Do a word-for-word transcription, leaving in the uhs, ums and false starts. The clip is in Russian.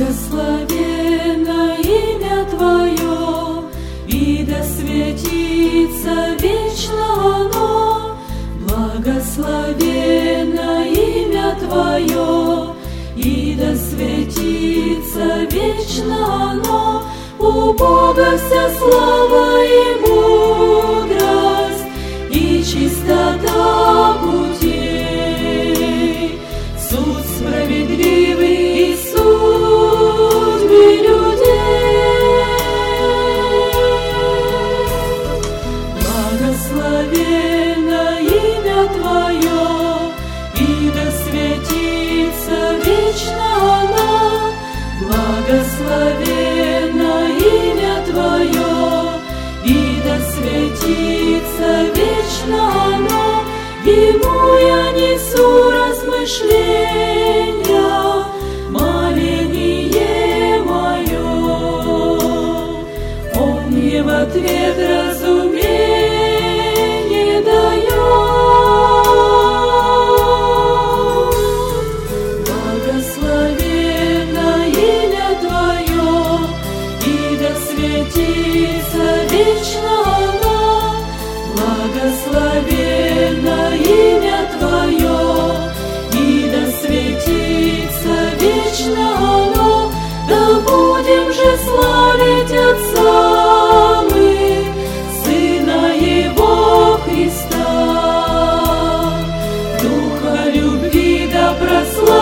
Благословенно имя Твое, и да светится вечно оно. Благословенно имя Твое, и да светится вечно оно. У Бога вся слава и мудрость, и чистота путей. Суд справедливый и судьбы людей. Благословенно имя Твое, и да светится вечно оно. Благословенно имя Твое, и да светится вечно оно. Ему я несу размышления, моление мое. Он мне в ответ разумение дает. Благословенно имя Твое, и да светится вечно оно. Благословенно имя Твое, и да светится вечно оно. Да будем же славить Отца мы, Сына Его Христа. Духа любви да прославит